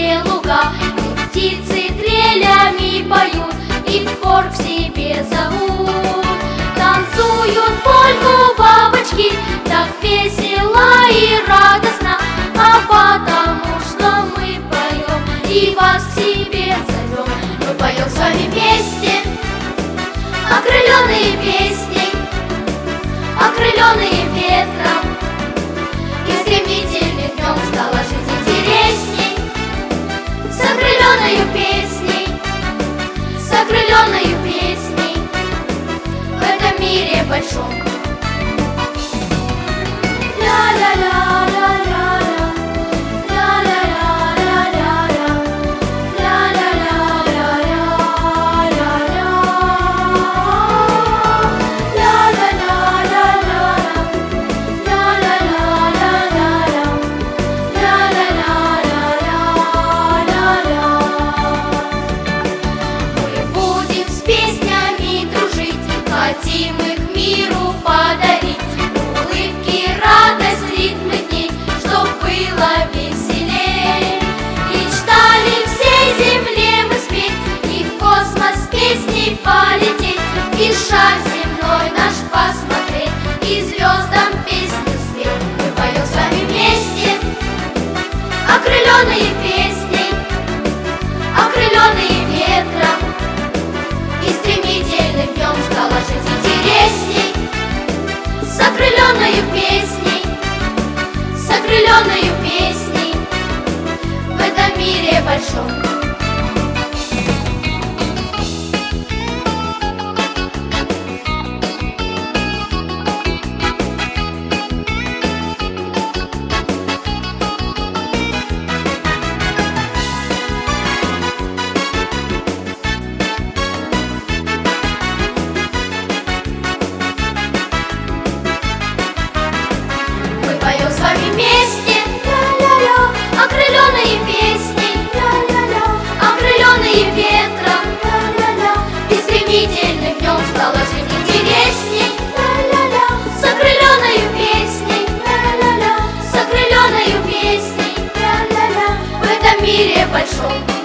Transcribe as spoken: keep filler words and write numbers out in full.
зеленые луга, и птицы трелями поют, и в хор к себе зовут. Танцуют польку бабочки, так весело и радостно, а потому что мы поем и вас к себе зовем. Мы поем с вами вместе, окрыленные песней, окрыленные ветром, и стремительным днем стало жить интересней. С окрыленной песней, с окрыленной песней в этом мире большом. Хотим мы к миру подарить улыбки, радость, ритмы дней, чтоб было веселей. Мечтали всей земле мы спеть, и в космос песней полететь, и шар земной наш посмотреть, и звездам песню спеть. Мы поем с вами вместе, окрыленные песней, окрыленные ветром, и стремительным днем стало жить интересней. С окрыленной песней, с окрыленной песней в этом мире большом. Окрыленные песней, окрыленные ветром, и стремительным днем стало жить интересней. С окрыленной песней, с окрыленной песней в этом мире большом.